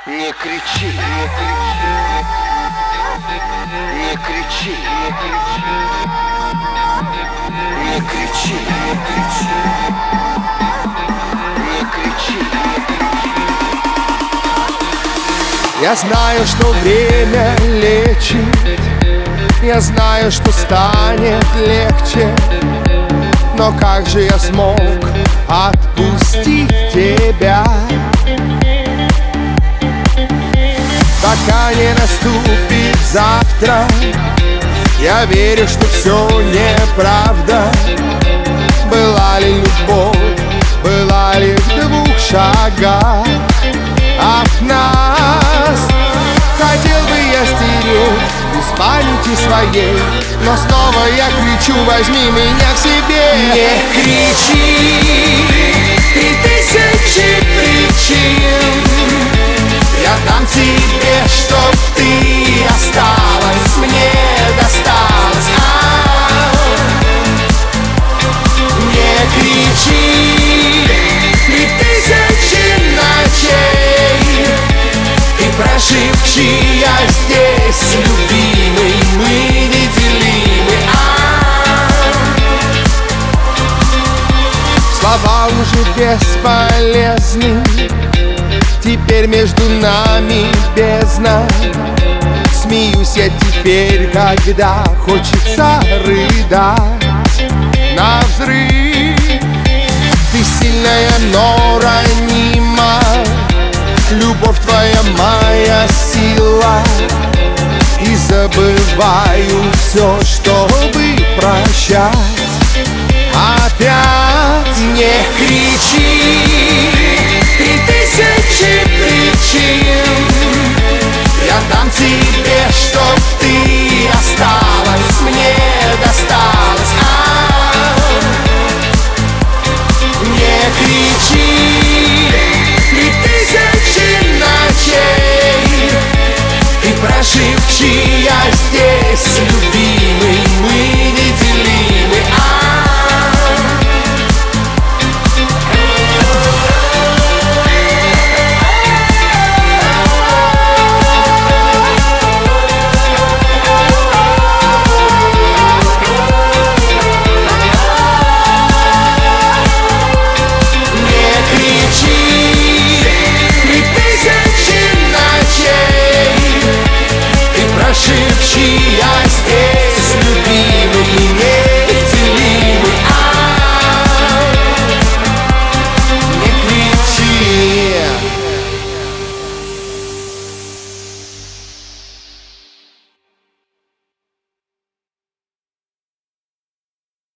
Не кричи, не кричи, не кричи, не кричи, не кричи, не кричи. Я знаю, что время лечит, я знаю, что станет легче, но как же я смог отпустить тебя, пока не наступит завтра? Я верю, что все неправда. Была ли любовь, была ли в 2 шагах от нас? Хотел бы я стереть из памяти своей, но снова я кричу: возьми меня к себе. Не кричи, 3000 причин я дам тебе, чтоб ты осталась, мне досталось. Не кричи, 3000 ночей ты прожив, чья здесь любимый, мы неделимы. Слова уже бесполезны, теперь между нами бездна. Смеюсь я теперь, когда хочется рыдать навзрыд. Ты сильная, но ранима, любовь твоя моя сила. И забываю все, чтобы прощать опять. Не кричи, 3000 причин